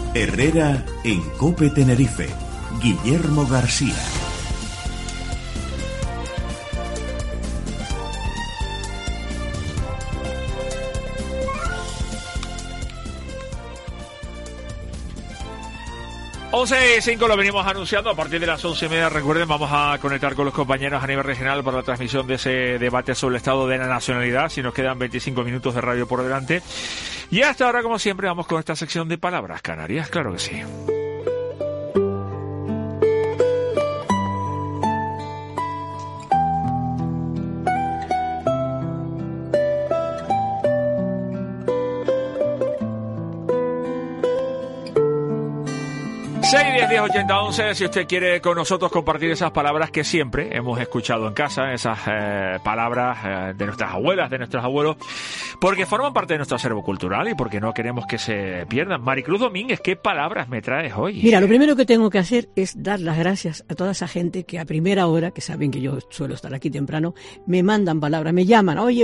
Herrera en COPE Tenerife. Guillermo García. Once y 5 lo venimos anunciando. A partir de las 11:30, recuerden, vamos a conectar con los compañeros a nivel regional para la transmisión de ese debate sobre el estado de la nacionalidad. Si nos quedan 25 minutos de radio por delante. Y hasta ahora, como siempre, vamos con esta sección de palabras canarias. Claro que sí. Si usted quiere con nosotros compartir esas palabras que siempre hemos escuchado en casa, esas palabras de nuestras abuelas, de nuestros abuelos, porque forman parte de nuestro acervo cultural y porque no queremos que se pierdan. Maricruz Domínguez, ¿qué palabras me traes hoy? Mira, lo primero que tengo que hacer es dar las gracias a toda esa gente que a primera hora, que saben que yo suelo estar aquí temprano, me mandan palabras, me llaman, oye,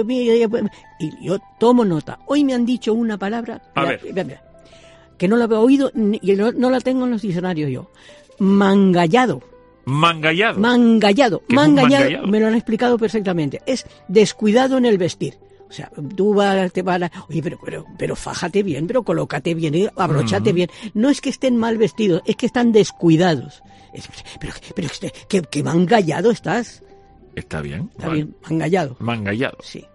y yo tomo nota. Hoy me han dicho una palabra, mira, que no la he oído y no la tengo en los diccionarios yo. Mangallado. Mangallado. Mangallado. Mangallado. Me lo han explicado perfectamente. Es descuidado en el vestir. O sea, tú te vas a... Oye, pero fájate bien, pero colócate bien, abróchate bien. No es que estén mal vestidos, es que están descuidados. Pero que mangallado estás. Está bien. Está bien, mangallado. Mangallado. Sí.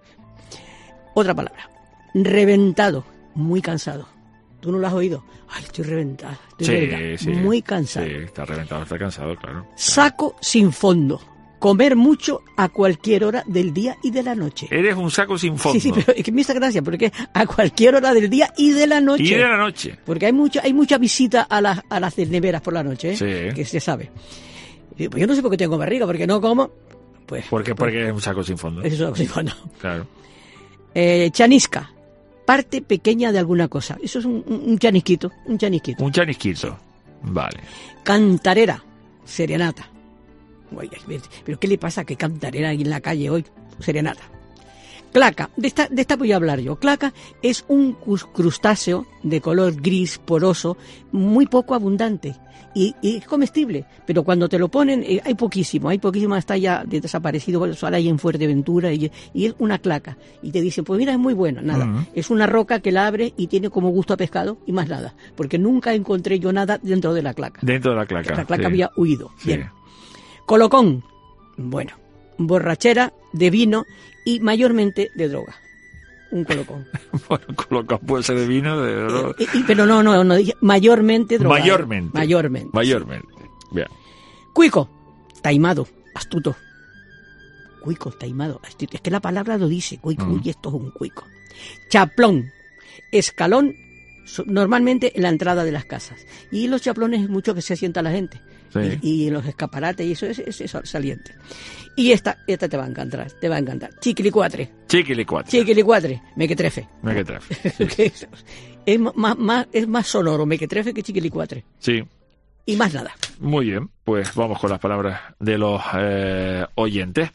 Otra palabra. Reventado. Muy cansado. ¿Tú no lo has oído? Ay, estoy reventado. Sí. Muy cansado. Sí, está reventado, está cansado, claro. Saco sin fondo. Comer mucho a cualquier hora del día y de la noche. Eres un saco sin fondo. Sí, pero es que me hace gracia, porque a cualquier hora del día y de la noche. Y de la noche. Porque hay mucha visita a las neveras por la noche, ¿eh? Sí. Que se sabe. Pues yo no sé por qué tengo barriga, porque no como. Pues. Porque es un saco sin fondo. Es un saco sin fondo. Claro. Chanisca. Parte pequeña de alguna cosa. Eso es un chanisquito. Un chanisquito. Un chanisquito. Vale. Cantarera. Serenata. Oye, pero ¿qué le pasa? ¿Qué cantarera hay en la calle hoy? Serenata. Claca. De esta voy a hablar yo. Claca es un crustáceo de color gris, poroso, muy poco abundante. Y es comestible, pero cuando te lo ponen hay poquísimo, está ya desaparecido, eso ahora hay en Fuerteventura y es una claca, y te dicen, pues mira, es muy bueno, nada, es una roca que la abre y tiene como gusto a pescado y más nada, porque nunca encontré yo nada dentro de la claca. Dentro de la claca. La claca había huido. Sí. Bien. Colocón, bueno, borrachera de vino y mayormente de droga. Un colocón. Bueno, colocón puede ser de vino, de droga. Pero no dije mayormente droga. Mayormente. Bien. Cuico, taimado, astuto. Cuico, taimado, astuto. Es que la palabra lo dice, cuico, y esto es un cuico. Chaplón, escalón, normalmente en la entrada de las casas. Y los chaplones es mucho que se sienta la gente. Sí. Y en los escaparates, y eso es saliente. Y esta te va a encantar, Chiquilicuatre, mequetrefe. Es más sonoro mequetrefe que chiquilicuatre. Sí. Y más nada. Muy bien, pues vamos con las palabras de los oyentes.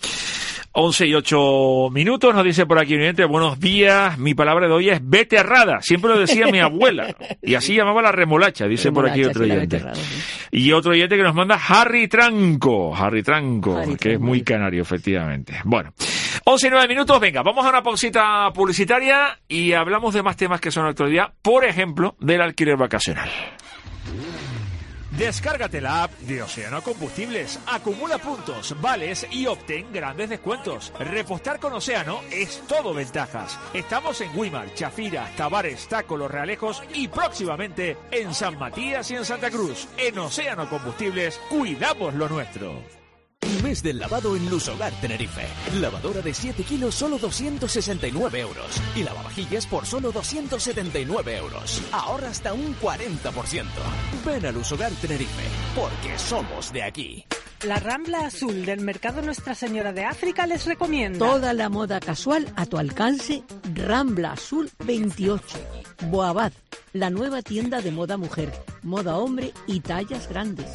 11:08, nos dice por aquí un oyente, buenos días, mi palabra de hoy es beterrada, siempre lo decía mi abuela, y así llamaba la remolacha, dice por aquí otro oyente. Y otro oyente que nos manda Harry Tranco, que es muy canario, efectivamente. Bueno, 11:09, venga, vamos a una pausita publicitaria y hablamos de más temas que son actualidad, por ejemplo, del alquiler vacacional. Descárgate la app de Océano Combustibles, acumula puntos, vales y obtén grandes descuentos. Repostar con Océano es todo ventajas. Estamos en Güímar, Chafira, Tabares, Taco, Los Realejos y próximamente en San Matías y en Santa Cruz. En Océano Combustibles, cuidamos lo nuestro. Mes del lavado en Lusogar Tenerife. Lavadora de 7 kilos, solo 269 euros. Y lavavajillas por solo 279 euros. Ahorra hasta un 40%. Ven a Lusogar Tenerife, porque somos de aquí. La Rambla Azul del Mercado Nuestra Señora de África les recomienda. Toda la moda casual a tu alcance. Rambla Azul 28. Boabad, la nueva tienda de moda mujer, moda hombre y tallas grandes.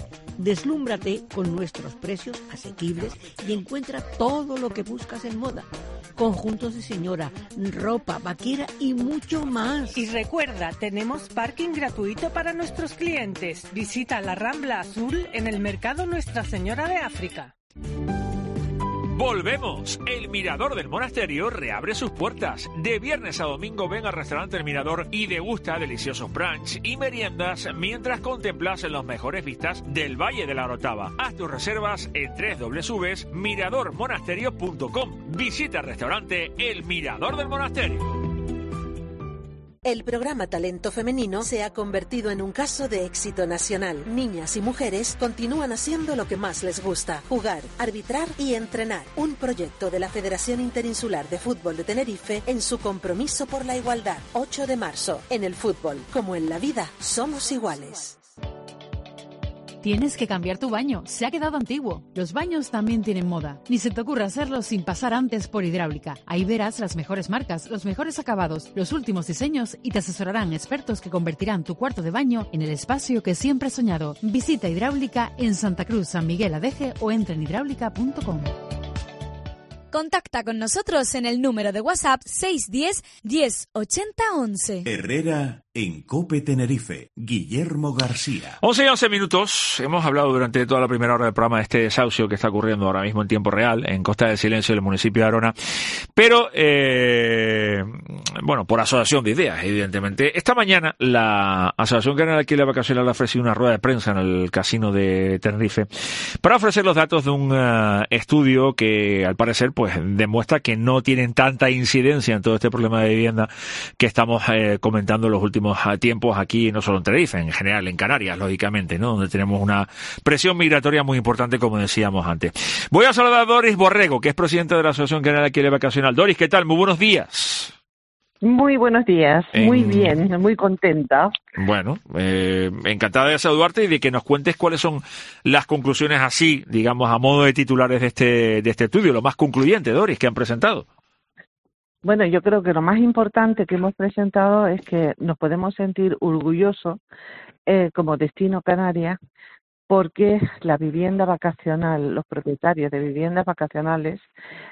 Deslúmbrate con nuestros precios asequibles y encuentra todo lo que buscas en moda. conjuntos de señora, ropa, vaquera y mucho más. Y recuerda, tenemos parking gratuito para nuestros clientes. Visita la Rambla Azul en el Mercado Nuestra Señora de África. Volvemos. El Mirador del Monasterio reabre sus puertas. De viernes a domingo ven al restaurante El Mirador y degusta deliciosos brunch y meriendas mientras contemplas los mejores vistas del Valle de la Orotava. Haz tus reservas en www.miradormonasterio.com. Visita el restaurante El Mirador del Monasterio. El programa Talento Femenino se ha convertido en un caso de éxito nacional. Niñas y mujeres continúan haciendo lo que más les gusta: jugar, arbitrar y entrenar. Un proyecto de la Federación Interinsular de Fútbol de Tenerife en su compromiso por la igualdad. 8 de marzo. En el fútbol, como en la vida, somos iguales. Tienes que cambiar tu baño, se ha quedado antiguo. Los baños también tienen moda. Ni se te ocurra hacerlo sin pasar antes por Hidráulica. Ahí verás las mejores marcas, los mejores acabados, los últimos diseños y te asesorarán expertos que convertirán tu cuarto de baño en el espacio que siempre has soñado. Visita Hidráulica en Santa Cruz, San Miguel Adeje o entra en hidráulica.com. Contacta con nosotros en el número de WhatsApp 610 10 80 11. Herrera en COPE Tenerife. Guillermo García. 11 y 11 minutos. Hemos hablado durante toda la primera hora del programa de este desahucio que está ocurriendo ahora mismo en tiempo real en Costa del Silencio del municipio de Arona. Pero, bueno, por asociación de ideas, evidentemente. Esta mañana la Asociación Canaria de Alquiler Vacacional ha ofrecido una rueda de prensa en el casino de Tenerife para ofrecer los datos de un estudio que, al parecer, pues demuestra que no tienen tanta incidencia en todo este problema de vivienda que estamos comentando en los últimos tiempos aquí, no solo en Tenerife, en general en Canarias, lógicamente, ¿no? Donde tenemos una presión migratoria muy importante, como decíamos antes. Voy a saludar a Doris Borrego, que es presidenta de la Asociación Canaria de Alquiler Vacacional. Doris, ¿qué tal? Muy buenos días. Muy buenos días, muy bien, muy contenta. Bueno, encantada de saludarte y de que nos cuentes cuáles son las conclusiones así, digamos, a modo de titulares de este estudio, lo más concluyente, Doris, que han presentado. Bueno, yo creo que lo más importante que hemos presentado es que nos podemos sentir orgullosos como destino Canarias, porque la vivienda vacacional, los propietarios de viviendas vacacionales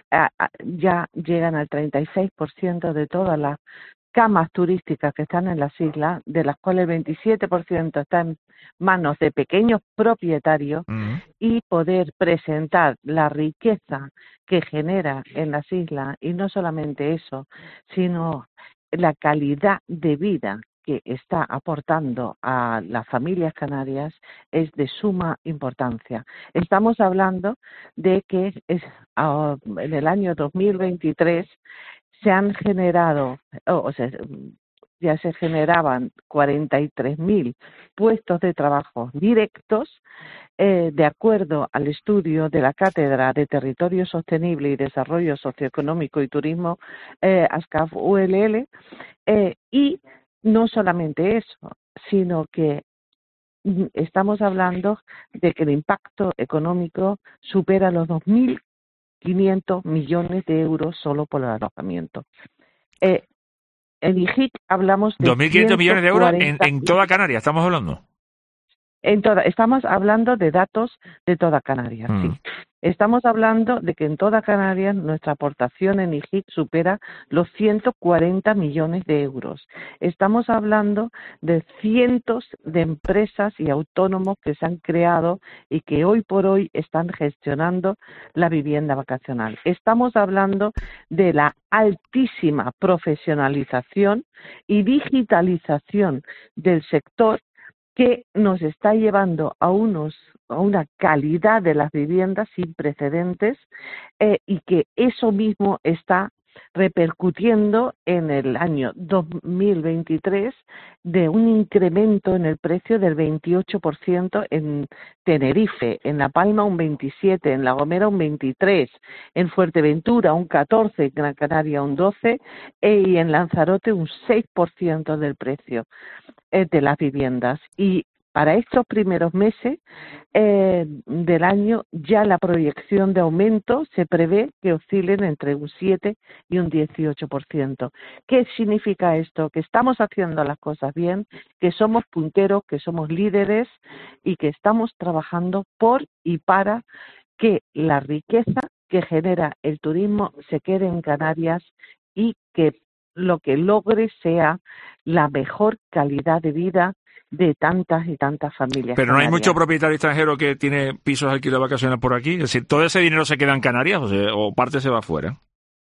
ya llegan al 36% de todas las camas turísticas que están en las islas, de las cuales el 27% está en manos de pequeños propietarios, y poder presentar la riqueza que genera en las islas, y no solamente eso, sino la calidad de vida que está aportando a las familias canarias, es de suma importancia. Estamos hablando de que en el año 2023 se han generado, ya se generaban 43.000 puestos de trabajo directos, de acuerdo al estudio de la Cátedra de Territorio Sostenible y Desarrollo Socioeconómico y Turismo, ASCAF-ULL, y no solamente eso, sino que estamos hablando de que el impacto económico supera los 2.500 millones de euros solo por el alojamiento. En IGIC hablamos de 2.500 millones de euros en toda Canarias, estamos hablando. Estamos hablando de datos de toda Canarias, sí. Estamos hablando de que en toda Canarias nuestra aportación en IGIC supera los 140 millones de euros. Estamos hablando de cientos de empresas y autónomos que se han creado y que hoy por hoy están gestionando la vivienda vacacional. Estamos hablando de la altísima profesionalización y digitalización del sector, que nos está llevando a una calidad de las viviendas sin precedentes, y que eso mismo está repercutiendo en el año 2023 de un incremento en el precio del 28% en Tenerife, en La Palma un 27%, en La Gomera un 23%, en Fuerteventura un 14%, en Gran Canaria un 12% y en Lanzarote un 6% del precio de las viviendas. Y para estos primeros meses del año ya la proyección de aumento se prevé que oscilen entre un 7 y un 18%. ¿Qué significa esto? Que estamos haciendo las cosas bien, que somos punteros, que somos líderes y que estamos trabajando por y para que la riqueza que genera el turismo se quede en Canarias y que lo que logre sea la mejor calidad de vida de tantas y tantas familias. Pero no hay canarias. mucho propietario extranjero que tiene pisos de alquiler vacacional por aquí. Es decir, todo ese dinero se queda en Canarias o parte se va afuera.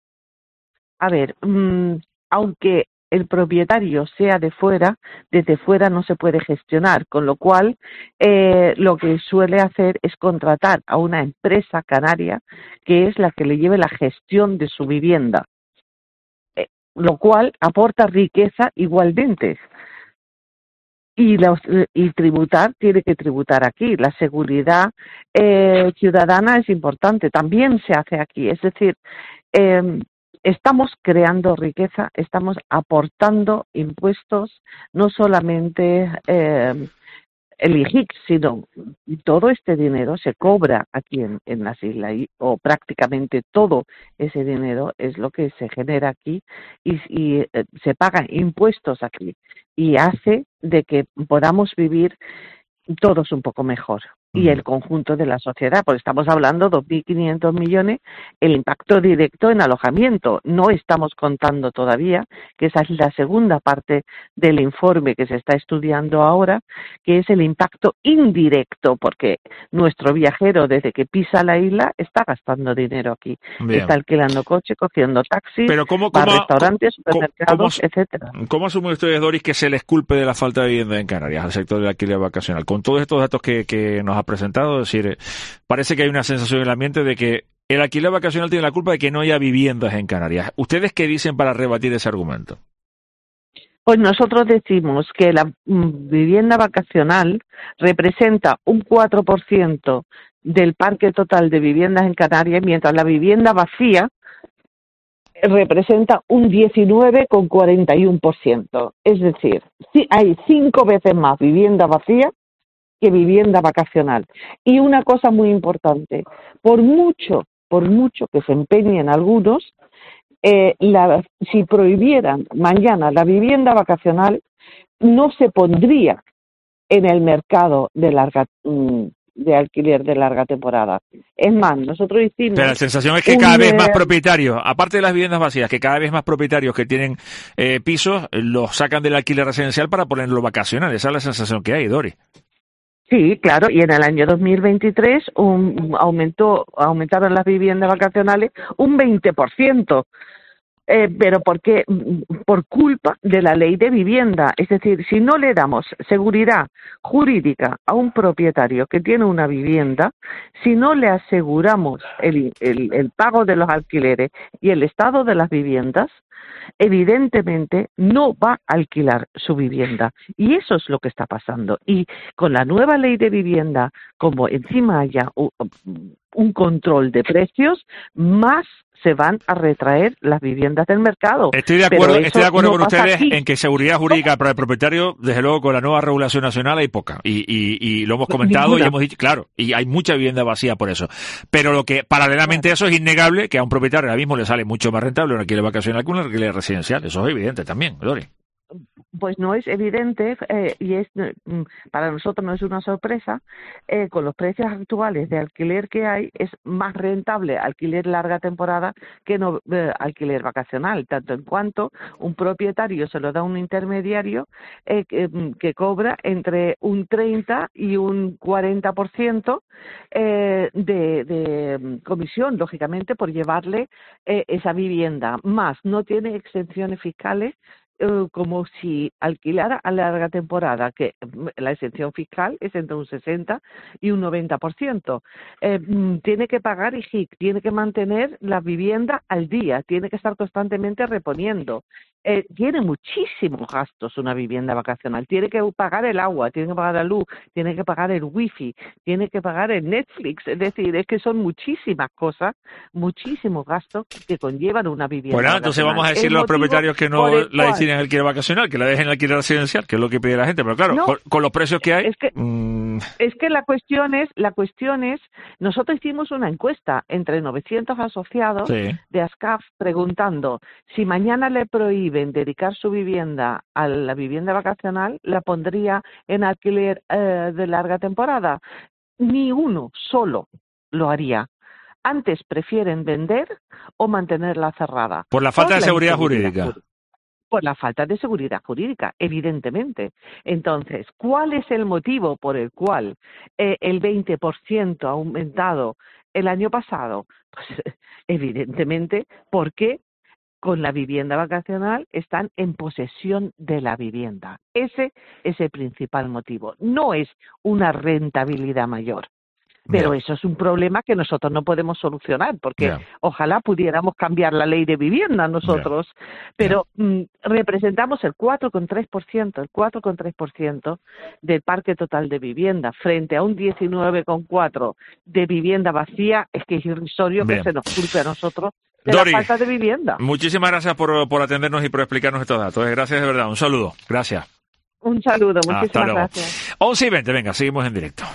A ver, aunque el propietario sea de fuera, desde fuera no se puede gestionar, con lo cual lo que suele hacer es contratar a una empresa canaria que es la que le lleve la gestión de su vivienda, lo cual aporta riqueza igualmente. Y tributar, tiene que tributar aquí. La seguridad ciudadana es importante, también se hace aquí. Es decir, estamos creando riqueza, estamos aportando impuestos, no solamente el IGIC, sino todo este dinero se cobra aquí en las islas, o prácticamente todo ese dinero es lo que se genera aquí y se pagan impuestos aquí y hace de que podamos vivir todos un poco mejor. Y el conjunto de la sociedad, porque estamos hablando de 2.500 millones, el impacto directo en alojamiento. No estamos contando todavía, que esa es la segunda parte del informe que se está estudiando ahora, que es el impacto indirecto, porque nuestro viajero desde que pisa la isla está gastando dinero aquí. Bien. Está alquilando coche, cogiendo taxis, Pero va a restaurantes, supermercados, etcétera. ¿Cómo asumen ustedes, Doris, que se les culpe de la falta de vivienda en Canarias al sector del alquiler vacacional? Con todos estos datos que nos ha presentado, es decir, parece que hay una sensación en el ambiente de que el alquiler vacacional tiene la culpa de que no haya viviendas en Canarias. ¿Ustedes qué dicen para rebatir ese argumento? Pues nosotros decimos que la vivienda vacacional representa un 4% del parque total de viviendas en Canarias, mientras la vivienda vacía representa un 19,41%. Es decir, sí, hay 5 veces más vivienda vacía que vivienda vacacional. Y una cosa muy importante, por mucho que se empeñen algunos, si prohibieran mañana la vivienda vacacional, no se pondría en el mercado de alquiler de larga temporada. Es más, nosotros hicimos... Pero la sensación es que cada vez más propietarios, aparte de las viviendas vacías, que cada vez más propietarios que tienen pisos, los sacan del alquiler residencial para ponerlo vacacional. Esa es la sensación que hay, Dori. Sí, claro, y en el año 2023 aumentaron las viviendas vacacionales un 20%. Pero ¿por qué? Por culpa de la ley de vivienda. Es decir, si no le damos seguridad jurídica a un propietario que tiene una vivienda, si no le aseguramos el pago de los alquileres y el estado de las viviendas, evidentemente no va a alquilar su vivienda. Y eso es lo que está pasando. Y con la nueva ley de vivienda, como encima haya un control de precios, más se van a retraer las viviendas del mercado. Estoy de acuerdo no con ustedes aquí. en que seguridad jurídica para el propietario, desde luego con la nueva regulación nacional hay poca. Y lo hemos comentado Ninguna. y hemos dicho, claro, y hay mucha vivienda vacía por eso. Pero lo que, paralelamente a eso, es innegable que a un propietario ahora mismo le sale mucho más rentable un alquiler vacacional que un alquiler residencial. Eso es evidente también, Dori. Pues no es evidente y para nosotros no es una sorpresa. Con los precios actuales de alquiler que hay, es más rentable alquiler larga temporada que no alquiler vacacional, tanto en cuanto un propietario se lo da a un intermediario que cobra entre un 30 y un 40% de comisión, lógicamente, por llevarle esa vivienda. Más, no tiene exenciones fiscales como si alquilara a larga temporada, que la exención fiscal es entre un 60 y un 90%. Tiene que pagar IGIC, tiene que mantener la vivienda al día, tiene que estar constantemente reponiendo. Tiene muchísimos gastos una vivienda vacacional. Tiene que pagar el agua, tiene que pagar la luz, tiene que pagar el wifi, tiene que pagar el Netflix. Es decir, es que son muchísimas cosas, muchísimos gastos que conllevan una vivienda Bueno, vacacional. entonces vamos a decirle a los propietarios que no la deciden en alquiler vacacional, que la dejen en alquiler residencial, que es lo que pide la gente. Pero claro, No, con los precios que hay... Es que la cuestión es, nosotros hicimos una encuesta entre 900 asociados de ASCAF preguntando si mañana le prohíben dedicar su vivienda a la vivienda vacacional, ¿la pondría en alquiler de larga temporada? Ni uno solo lo haría. antes prefieren vender o mantenerla cerrada. Por la falta de seguridad jurídica. Por la falta de seguridad jurídica, evidentemente. Entonces, ¿cuál es el motivo por el cual el 20% ha aumentado el año pasado? Pues evidentemente porque con la vivienda vacacional están en posesión de la vivienda. Ese es el principal motivo. No es una rentabilidad mayor. Pero eso es un problema que nosotros no podemos solucionar, porque ojalá pudiéramos cambiar la ley de vivienda nosotros, pero representamos el 4,3% del parque total de vivienda, frente a un 19,4% de vivienda vacía. Es que es irrisorio que se nos culpe a nosotros de Dori, la falta de vivienda. Muchísimas gracias por atendernos y por explicarnos estos datos. Gracias de verdad, un saludo. Gracias. Un saludo, muchísimas gracias. 11:20, venga, seguimos en directo.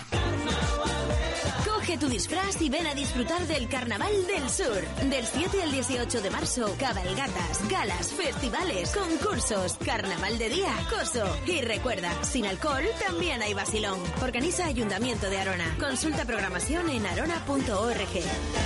Tu disfraz y ven a disfrutar del Carnaval del Sur. Del 7 al 18 de marzo, cabalgatas, galas, festivales, concursos, carnaval de día, coso. Y recuerda, sin alcohol también hay vacilón. Organiza Ayuntamiento de Arona. Consulta programación en arona.org.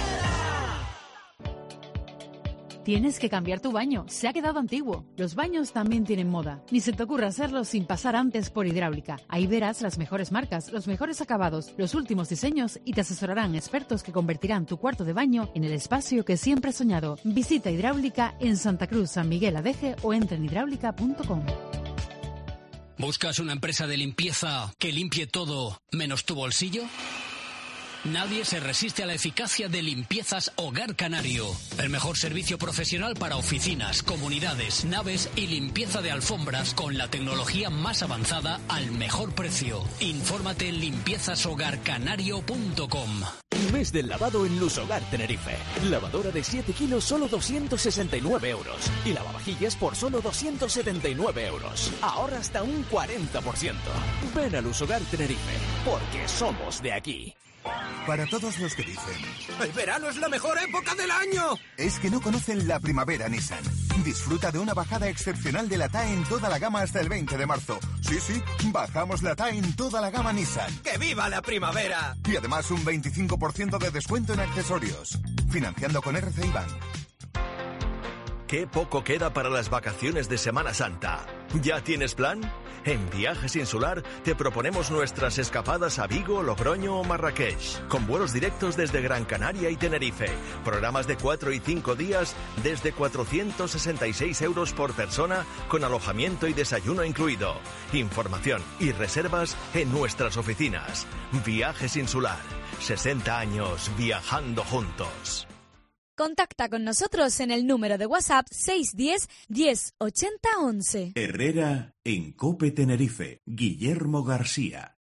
Tienes que cambiar tu baño, se ha quedado antiguo. Los baños también tienen moda. Ni se te ocurra hacerlo sin pasar antes por Hidráulica. Ahí verás las mejores marcas, los mejores acabados, los últimos diseños y te asesorarán expertos que convertirán tu cuarto de baño en el espacio que siempre has soñado. Visita Hidráulica en Santa Cruz, San Miguel Adeje o entra en hidráulica.com. ¿Buscas una empresa de limpieza que limpie todo menos tu bolsillo? Nadie se resiste a la eficacia de Limpiezas Hogar Canario. El mejor servicio profesional para oficinas, comunidades, naves y limpieza de alfombras con la tecnología más avanzada al mejor precio. Infórmate en limpiezashogarcanario.com. Mes del lavado en Lusogar Tenerife. Lavadora de 7 kilos solo 269 euros. Y lavavajillas por solo 279 euros. Ahorra hasta un 40%. Ven a Lusogar Tenerife, porque somos de aquí. Para todos los que dicen ¡el verano es la mejor época del año! Es que no conocen la primavera Nissan. Disfruta de una bajada excepcional de la TAE en toda la gama hasta el 20 de marzo. Sí, bajamos la TAE en toda la gama Nissan. ¡Que viva la primavera! Y además un 25% de descuento en accesorios. Financiando con RCI Bank. Qué poco queda para las vacaciones de Semana Santa. ¿Ya tienes plan? En Viajes Insular te proponemos nuestras escapadas a Vigo, Logroño o Marrakech, con vuelos directos desde Gran Canaria y Tenerife. Programas de 4 y 5 días desde 466 euros por persona, con alojamiento y desayuno incluido. Información y reservas en nuestras oficinas. Viajes Insular. 60 años viajando juntos. Contacta con nosotros en el número de WhatsApp 610 10 80 11. Herrera en COPE Tenerife. Guillermo García.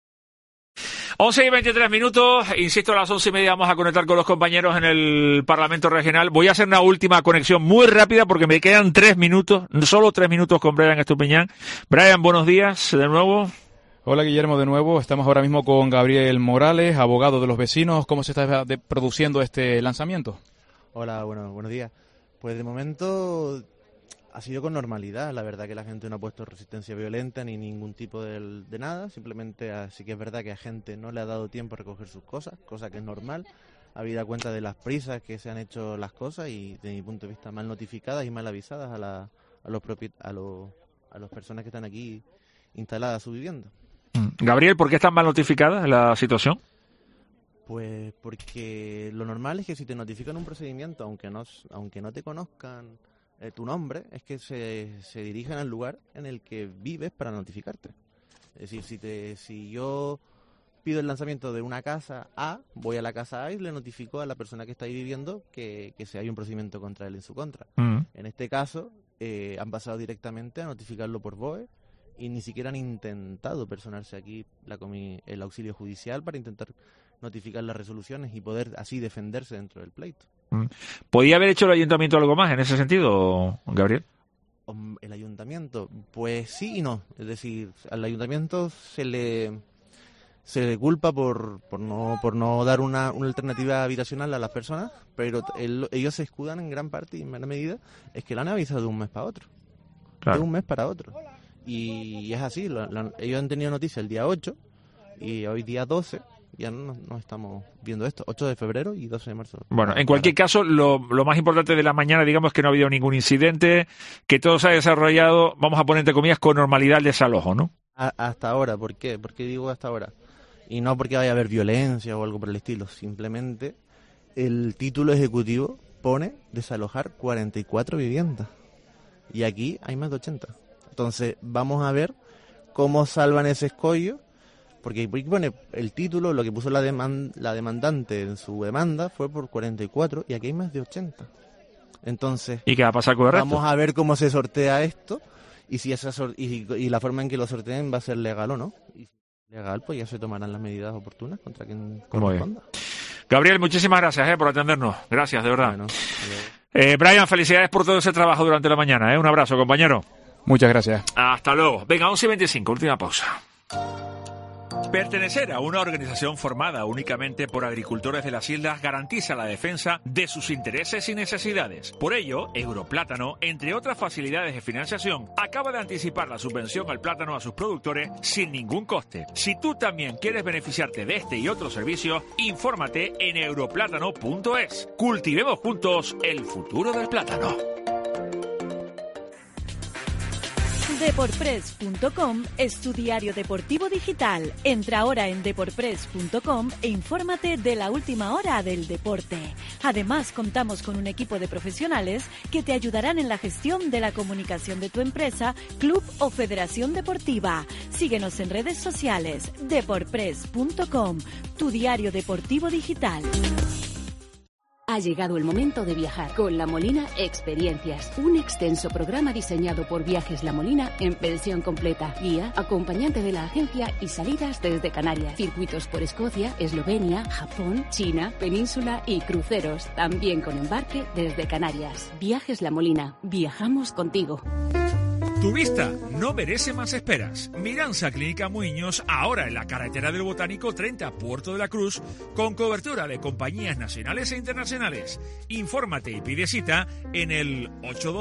11:23, insisto, a las 11:30 vamos a conectar con los compañeros en el Parlamento Regional. Voy a hacer una última conexión muy rápida porque me quedan 3 minutos, solo 3 minutos con Brian Estupiñán. Brian, buenos días de nuevo. Hola Guillermo, de nuevo. Estamos ahora mismo con Gabriel Morales, abogado de los vecinos. ¿Cómo se está produciendo este lanzamiento? Hola, buenos días. Pues de momento ha sido con normalidad. La verdad que la gente no ha puesto resistencia violenta ni ningún tipo de nada. Simplemente sí que es verdad que a gente no le ha dado tiempo a recoger sus cosas, cosa que es normal, habida cuenta de las prisas que se han hecho las cosas y, desde mi punto de vista, mal notificadas y mal avisadas a las personas que están aquí instaladas a su vivienda. Gabriel, ¿por qué está mal notificada la situación? Pues porque lo normal es que si te notifican un procedimiento, aunque no te conozcan tu nombre, es que se dirijan al lugar en el que vives para notificarte. Es decir, si yo pido el lanzamiento de una casa A, voy a la casa A y le notifico a la persona que está ahí viviendo que hay un procedimiento contra él en su contra. En este caso, han pasado directamente a notificarlo por BOE y ni siquiera han intentado personarse aquí el auxilio judicial para intentar notificar las resoluciones y poder así defenderse dentro del pleito. ¿Podía haber hecho el ayuntamiento algo más en ese sentido, Gabriel? El ayuntamiento, pues sí y no. Es decir, al ayuntamiento se le culpa por no dar una alternativa habitacional a las personas, pero ellos se escudan en gran parte y en gran medida es que lo han avisado de un mes para otro. Claro. De un mes para otro. Y es así, ellos han tenido noticia el día 8 y hoy día 12 ya no estamos viendo esto. 8 de febrero y 12 de marzo. Bueno, en cualquier caso, lo más importante de la mañana, digamos, que no ha habido ningún incidente, que todo se ha desarrollado, vamos a poner entre comillas, con normalidad el desalojo, ¿no? Hasta ahora, ¿por qué? ¿Por qué digo hasta ahora? Y no porque vaya a haber violencia o algo por el estilo, simplemente el título ejecutivo pone desalojar 44 viviendas y aquí hay más de 80. Entonces vamos a ver cómo salvan ese escollo, porque pone el título, lo que puso la demandante en su demanda fue por 44 y aquí hay más de 80. Entonces, ¿y qué va a pasar con el resto? Vamos a ver cómo se sortea esto y si y la forma en que lo sorteen va a ser legal o no. Y si es legal, pues ya se tomarán las medidas oportunas contra quien corresponda. Gabriel, muchísimas gracias por atendernos. Gracias, de verdad. Bueno, Brian, felicidades por todo ese trabajo durante la mañana. Un abrazo, compañero. Muchas gracias. Hasta luego. Venga, 11:25, última pausa. Pertenecer a una organización formada únicamente por agricultores de las islas garantiza la defensa de sus intereses y necesidades. Por ello, Europlátano, entre otras facilidades de financiación, acaba de anticipar la subvención al plátano a sus productores sin ningún coste. Si tú también quieres beneficiarte de este y otros servicios, infórmate en europlátano.es. Cultivemos juntos el futuro del plátano. Deporpress.com es tu diario deportivo digital. Entra ahora en deporpress.com e infórmate de la última hora del deporte. Además, contamos con un equipo de profesionales que te ayudarán en la gestión de la comunicación de tu empresa, club o federación deportiva. Síguenos en redes sociales. Deporpress.com, tu diario deportivo digital. Ha llegado el momento de viajar con La Molina Experiencias, un extenso programa diseñado por Viajes La Molina en pensión completa, guía, acompañante de la agencia y salidas desde Canarias, circuitos por Escocia, Eslovenia, Japón, China, Península y cruceros, también con embarque desde Canarias. Viajes La Molina, viajamos contigo. Tu vista no merece más esperas. Miranza Clínica Muiños, ahora en la carretera del Botánico 30, Puerto de la Cruz, con cobertura de compañías nacionales e internacionales. Infórmate y pide cita en el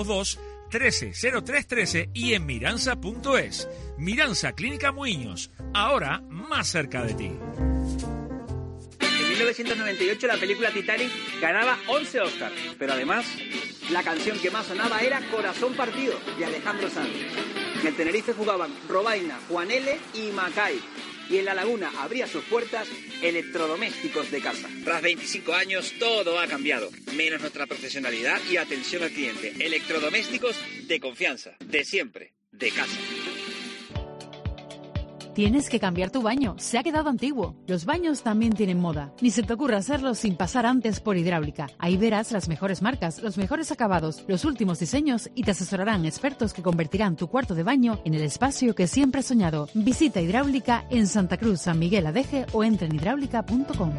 822-130313 y en miranza.es. Miranza Clínica Muiños, ahora más cerca de ti. En 1998 la película Titanic ganaba 11 Oscars, pero además la canción que más sonaba era Corazón Partido, de Alejandro Sanz. En el Tenerife jugaban Robaina, Juan L. y Macay. Y en La Laguna abría sus puertas Electrodomésticos de Casa. Tras 25 años todo ha cambiado, menos nuestra profesionalidad y atención al cliente. Electrodomésticos de confianza, de siempre, de casa. Tienes que cambiar tu baño, se ha quedado antiguo. Los baños también tienen moda. Ni se te ocurra hacerlo sin pasar antes por Hidráulica. Ahí verás las mejores marcas, los mejores acabados, los últimos diseños y te asesorarán expertos que convertirán tu cuarto de baño en el espacio que siempre has soñado. Visita Hidráulica en Santa Cruz, San Miguel Adeje o entra en hidráulica.com.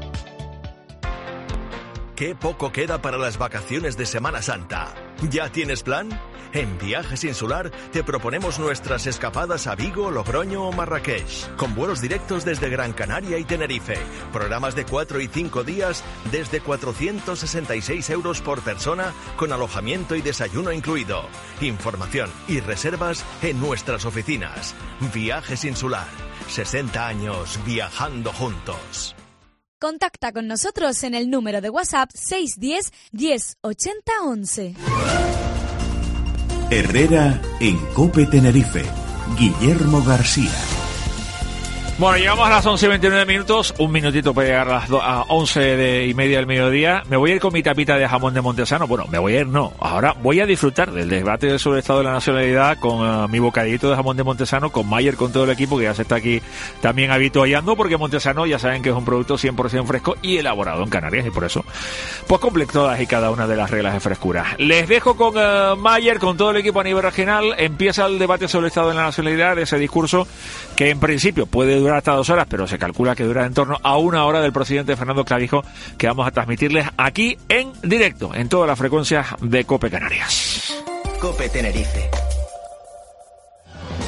Qué poco queda para las vacaciones de Semana Santa. ¿Ya tienes plan? En Viajes Insular te proponemos nuestras escapadas a Vigo, Logroño o Marrakech, con vuelos directos desde Gran Canaria y Tenerife, programas de 4 y 5 días desde 466 euros por persona, con alojamiento y desayuno incluido. Información y reservas en nuestras oficinas. Viajes Insular, 60 años viajando juntos. Contacta con nosotros en el número de WhatsApp 610 10 80 11. Herrera en COPE Tenerife. Guillermo García. Bueno, llegamos a las 11:29 minutos, un minutito para llegar a 11:30 del mediodía. Me voy a ir con mi tapita de jamón de Montesano. Bueno, me voy a ir, no. Ahora voy a disfrutar del debate sobre el estado de la nacionalidad con mi bocadillito de jamón de Montesano, con Mayer, con todo el equipo que ya se está aquí también habituallando, porque Montesano ya saben que es un producto 100% fresco y elaborado en Canarias, y por eso pues cumple todas y cada una de las reglas de frescura. Les dejo con Mayer, con todo el equipo a nivel regional. Empieza el debate sobre el estado de la nacionalidad, ese discurso que en principio puede durar hasta 2 horas, pero se calcula que dura en torno a 1 hora, del presidente Fernando Clavijo, que vamos a transmitirles aquí en directo, en todas las frecuencias de COPE Canarias. COPE Tenerife.